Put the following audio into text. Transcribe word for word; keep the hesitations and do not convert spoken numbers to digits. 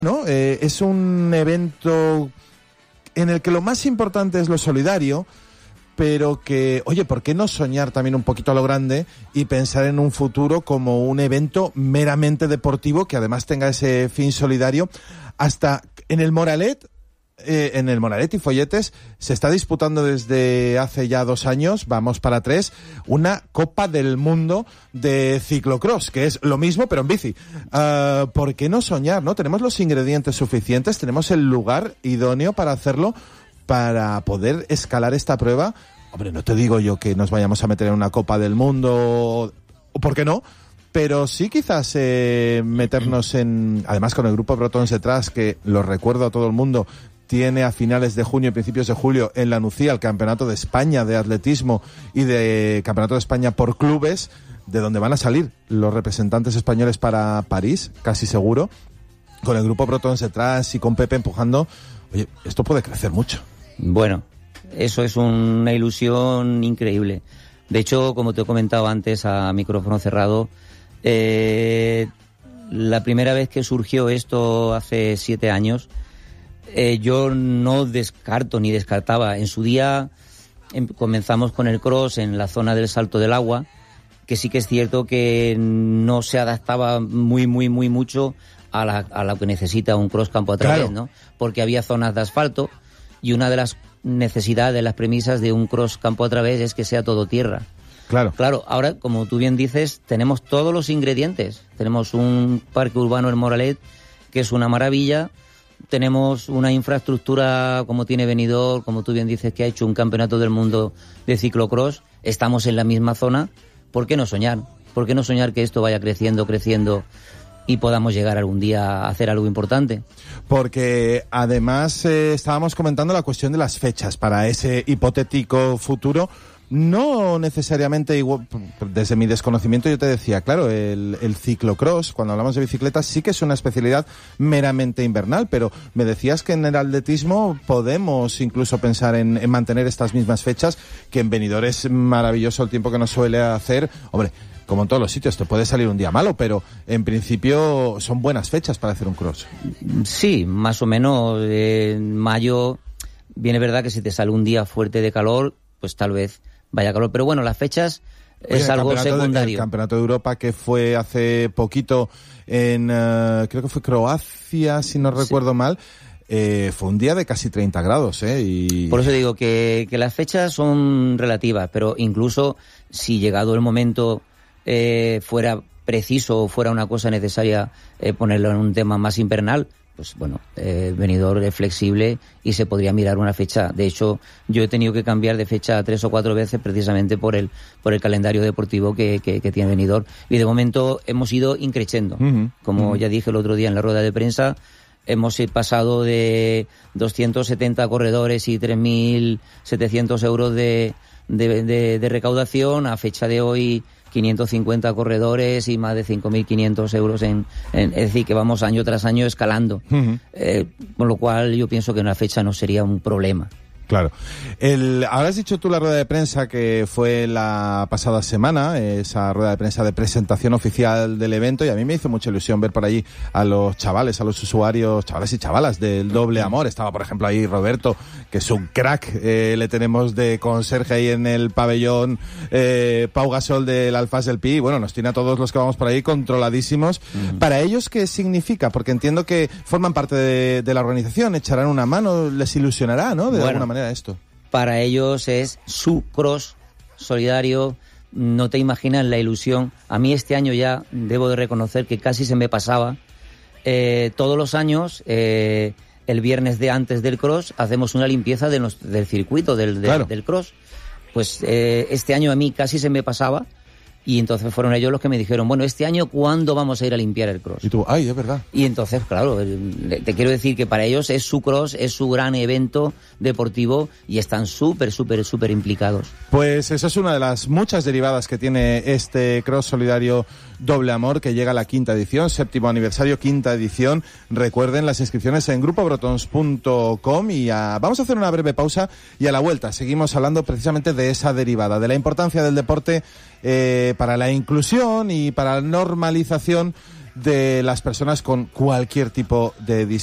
¿no? Eh, es un evento en el que lo más importante es lo solidario, pero que, oye, ¿por qué no soñar también un poquito a lo grande y pensar en un futuro como un evento meramente deportivo que además tenga ese fin solidario? Hasta en el Moralet, eh, en el Moralet y Folletes se está disputando desde hace ya dos años, vamos para tres, una Copa del Mundo de ciclocross, que es lo mismo pero en bici. Uh, ¿Por qué no soñar, no? Tenemos los ingredientes suficientes, tenemos el lugar idóneo para hacerlo, para poder escalar esta prueba. Hombre, no te digo yo que nos vayamos a meter en una Copa del Mundo, o por qué no, pero sí quizás eh, meternos en... Además con el grupo Protons detrás, que lo recuerdo a todo el mundo, tiene a finales de junio y principios de julio en la Nucía el Campeonato de España de Atletismo y de Campeonato de España por clubes, de donde van a salir los representantes españoles para París, casi seguro, con el grupo Protons detrás y con Pepe empujando. Oye, esto puede crecer mucho. Bueno, eso es una ilusión increíble. De hecho, como te he comentado antes a micrófono cerrado, eh, la primera vez que surgió esto hace siete años, eh, yo no descarto ni descartaba. En su día em, comenzamos con el cross en la zona del Salto del Agua, que sí que es cierto que no se adaptaba muy, muy, muy mucho a, la, a lo que necesita un cross campo a través, claro, ¿no? Porque había zonas de asfalto y una de las necesidades, de las premisas de un cross campo a través es que sea todo tierra. Claro. Claro, ahora, como tú bien dices, tenemos todos los ingredientes. Tenemos un parque urbano en Moralet, que es una maravilla. Tenemos una infraestructura como tiene Benidorm, como tú bien dices, que ha hecho un campeonato del mundo de ciclocross. Estamos en la misma zona. ¿Por qué no soñar? ¿Por qué no soñar que esto vaya creciendo, creciendo y podamos llegar algún día a hacer algo importante? Porque además eh, estábamos comentando la cuestión de las fechas para ese hipotético futuro. No necesariamente igual, desde mi desconocimiento yo te decía, claro, el, el ciclocross, cuando hablamos de bicicletas, sí que es una especialidad meramente invernal, pero me decías que en el atletismo podemos incluso pensar en, en mantener estas mismas fechas, que en Benidorm es maravilloso el tiempo que nos suele hacer. Hombre, como en todos los sitios, te puede salir un día malo, pero en principio son buenas fechas para hacer un cross. Sí, más o menos. En mayo viene verdad que si te sale un día fuerte de calor, pues tal vez vaya calor, pero bueno, las fechas es Oye, algo secundario. De, el Campeonato de Europa que fue hace poquito en, uh, creo que fue Croacia, si no recuerdo sí. mal, eh, fue un día de casi treinta grados, ¿eh? Y... Por eso digo que, que las fechas son relativas, pero incluso si llegado el momento eh, fuera preciso o fuera una cosa necesaria eh, ponerlo en un tema más invernal, pues bueno, eh, Benidorm es flexible y se podría mirar una fecha. De hecho, yo he tenido que cambiar de fecha tres o cuatro veces precisamente por el por el calendario deportivo que, que, que tiene Benidorm. Y de momento hemos ido increciendo. Uh-huh. Como uh-huh. ya dije el otro día en la rueda de prensa, hemos pasado de doscientos setenta corredores y tres mil setecientos euros de, de, de, de recaudación a fecha de hoy quinientos cincuenta corredores y más de cinco mil quinientos euros en, en... Es decir, que vamos año tras año escalando. Uh-huh. Eh, con lo cual yo pienso que una fecha no sería un problema. Claro. El, ahora has dicho tú la rueda de prensa que fue la pasada semana, esa rueda de prensa de presentación oficial del evento, y a mí me hizo mucha ilusión ver por allí a los chavales, a los usuarios, chavales y chavalas del Doble Amor. Estaba, por ejemplo, ahí Roberto, que es un crack, eh, le tenemos de conserje ahí en el pabellón, eh, Pau Gasol del Alfaz del Pi. Bueno, nos tiene a todos los que vamos por ahí controladísimos. Uh-huh. Para ellos, ¿qué significa? Porque entiendo que forman parte de, de la organización, echarán una mano, les ilusionará, ¿no? De bueno. alguna manera esto. Para ellos es su cross solidario, no te imaginas la ilusión. A mí este año ya debo de reconocer que casi se me pasaba. Eh, todos los años, eh, el viernes de antes del cross, hacemos una limpieza de los, del circuito del, de, claro. del cross. Pues eh, este año a mí casi se me pasaba. Y entonces fueron ellos los que me dijeron, bueno, este año, ¿cuándo vamos a ir a limpiar el cross? Y tú, ay, es verdad. Y entonces, claro, te quiero decir que para ellos es su cross, es su gran evento deportivo y están súper, súper, súper implicados. Pues esa es una de las muchas derivadas que tiene este cross solidario Doble Amor, que llega a la quinta edición, séptimo aniversario, quinta edición. Recuerden las inscripciones en grupo brotons punto com y a... vamos a hacer una breve pausa y a la vuelta seguimos hablando precisamente de esa derivada, de la importancia del deporte eh, para la inclusión y para la normalización de las personas con cualquier tipo de discapacidad.